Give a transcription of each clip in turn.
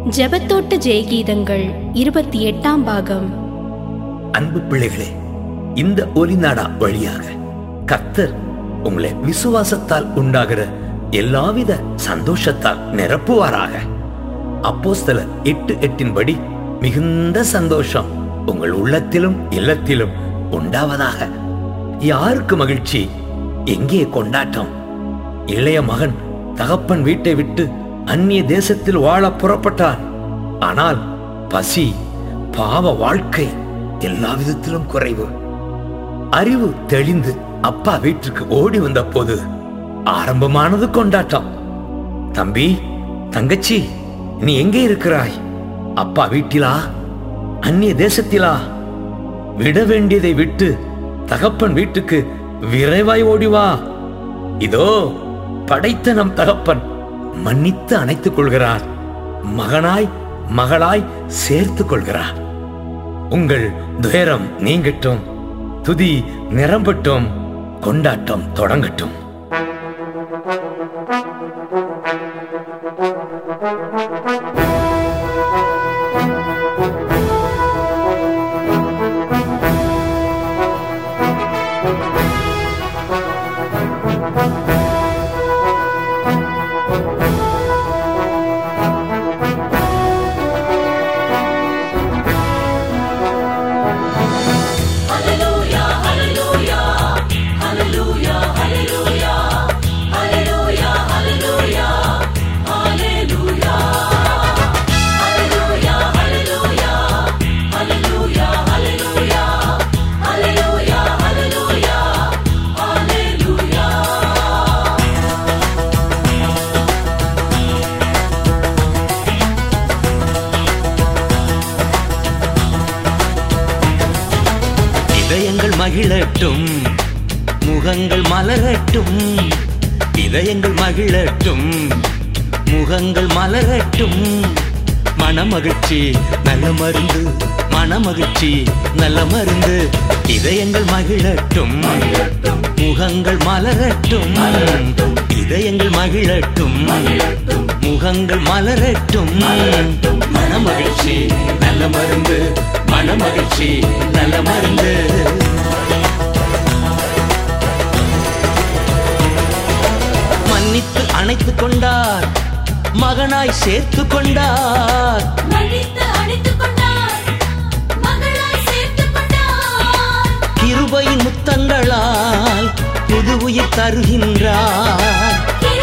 ஜெபத்தோட்ட ஜெயகீதங்கள் 28ஆம் பாகம். அன்பு பிள்ளைகளே, இந்த ஒலிநாடா வழியாக கர்த்தர் உங்களை விசுவாசத்தால் உண்டாகிற எல்லாவித சந்தோஷத்தால் நிரப்புவாராக. அப்போஸ்தலர் 8:8 படி மிகுந்த சந்தோஷம் உங்கள் உள்ளத்திலும் இல்லத்திலும் உண்டாவதாக. யாருக்கு மகிழ்ச்சி, எங்கே கொண்டாட்டம்? இளைய மகன் தகப்பன் வீட்டை விட்டு அந்நிய தேசத்தில் வாழ புறப்பட்டான். ஆனால் பசி, பாவ வாழ்க்கை எல்லா விதத்திலும் குறைவு. அறிவு தெளிந்து அப்பா வீட்டுக்கு ஓடி வந்த போது ஆரம்பமானது கொண்டாட்டம். தம்பி, தங்கச்சி, நீ எங்கே இருக்கிறாய்? அப்பா வீட்டிலா, அந்நிய தேசத்திலா? விட வேண்டியதை விட்டு தகப்பன் வீட்டுக்கு விரைவாய் ஓடிவா. இதோ படைத்த நம் தகப்பன் மன்னித்து அணைத்துக் கொள்கிறார். மகனாய் மகளாய் சேர்த்துக் கொள்கிறார். உங்கள் துயரம் நீங்கட்டும், துதி நிரம்பட்டும், கொண்டாட்டம் தொடங்கட்டும். இதயங்கள் மகிழட்டும், முகங்கள் மலரட்டும். இதயங்கள் மகிழட்டும், முகங்கள் மலரட்டும். மனமகிழ்ச்சி நல்ல மருந்து, மனமகிழ்ச்சி நல்ல மருந்து. இதயங்கள் மகிழட்டும், முகங்கள் மலரட்டும். இதயங்கள் மகிழட்டும், முகங்கள் மலரட்டும். மனமகிழ்ச்சி நல்ல மருந்து, மனமகிழ்ச்சி நல்ல மருந்து. மன்னித்து அணைத்துக் கொண்டார், மகனாய் சேர்த்து கொண்டார். கிருபையின் முத்தங்களால் புது உயிர் தருகின்றார்.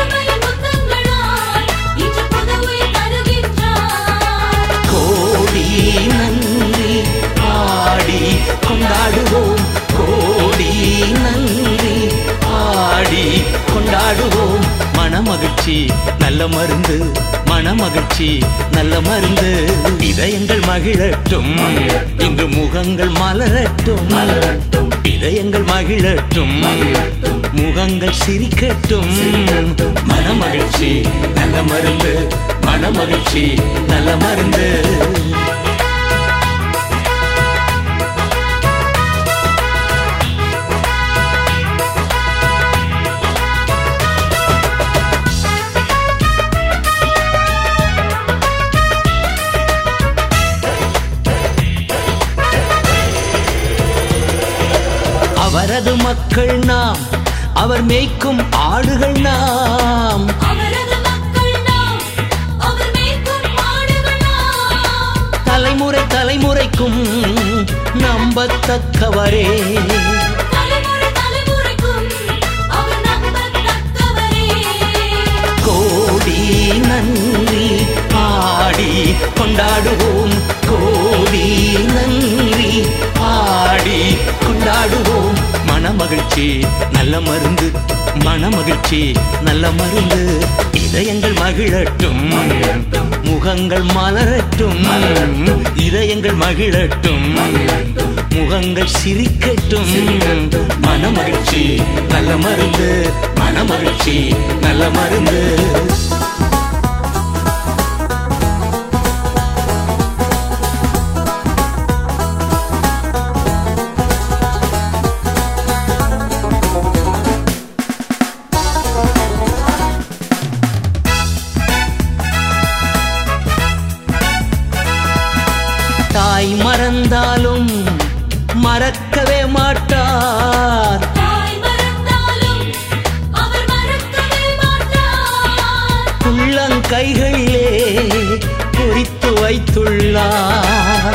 கோடி நன்றி பாடி கொண்டாடுவோம், கோடி நன்றி பாடி கொண்டாடுவோம். மனமகிழ்ச்சி நல்ல மருந்து, மனமகிழ்ச்சி நல்ல மருந்து. இதயங்கள் மகிழட்டும், இங்கு முகங்கள் மலரட்டும். இதயங்கள் மகிழட்டும், முகங்கள் சிரிக்கட்டும். மனமகிழ்ச்சி நல்ல மருந்து, மனமகிழ்ச்சி நல்ல மருந்து. அவரது மக்கள் நாம், அவர் மேய்க்கும் ஆடுகள் நாம். தலைமுறை தலைமுறைக்கும் நம்பத்தக்கவரே. கோடி நன்றி பாடி கொண்டாடுவோம், கோடி நன்றி பாடி கொண்டாடுவோம். மனமகிழ்ச்சி நல்ல மருந்து, மனமகிழ்ச்சி நல்ல மருந்து. இதயங்கள் மகிழட்டும், முகங்கள் மலரட்டும். இதயங்கள் மகிழட்டும், முகங்கள் சிரிக்கட்டும். மனமகிழ்ச்சி நல்ல மருந்து, மனமகிழ்ச்சி நல்ல மருந்து. தாய் மறந்தாலும் மறக்கவே மாட்டார். உள்ளங்கைகளிலே பொறித்து வைத்துள்ளார்.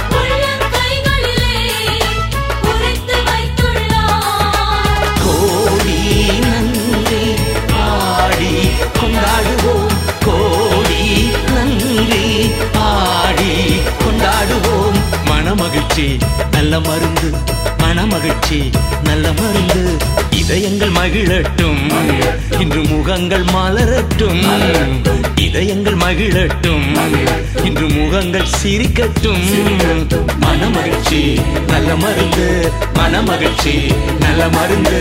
கோடி நன்றி ஆடி கொண்டாடுவோம், கோடி நன்றி ஆடி கொண்டாடுவோம். மனமகிழ்ச்சி நல்ல மருந்து, மனமகிழ்ச்சி நல்ல மருந்து. இதயங்கள் மகிழட்டும், இன்று முகங்கள் மலரட்டும். இதயங்கள் மகிழட்டும், இன்று முகங்கள் சிரிக்கட்டும். மனமகிழ்ச்சி நல்ல மருந்து, மனமகிழ்ச்சி நல்ல மருந்து.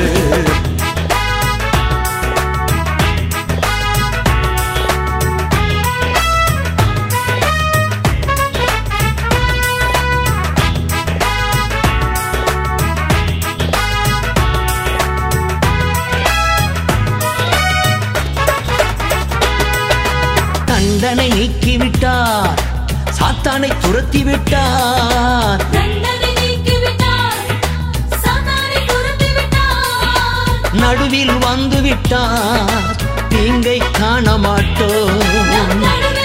தண்டனை நீக்கிவிட்டார், சாத்தானை துரத்தி விட்டார். நடுவில் வந்து விட்டார், தீங்கை காண மாட்டோம்.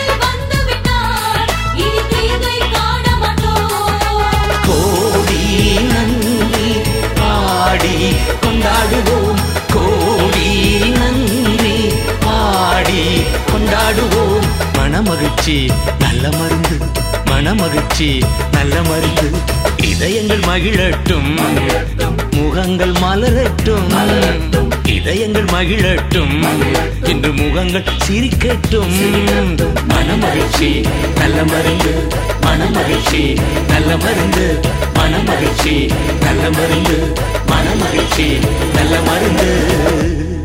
கோடி நன்றி ஆடி கொண்டாடுவோம், கோடி நன்றி ஆடி கொண்டாடுவோம். மனமகிழ்ச்சி நல்ல மருந்து, மனமகிழ்ச்சி நல்ல மருந்து. இதயங்கள் மகிழட்டும், முகங்கள் மலரட்டும். இதயங்கள் மகிழட்டும், இன்று முகங்கள் சிரிக்கட்டும். மனமகிழ்ச்சி நல்ல மருந்து, மனமகிழ்ச்சி நல்ல மருந்து. மனமகிழ்ச்சி நல்ல மருந்து, மனமகிழ்ச்சி நல்ல மருந்து.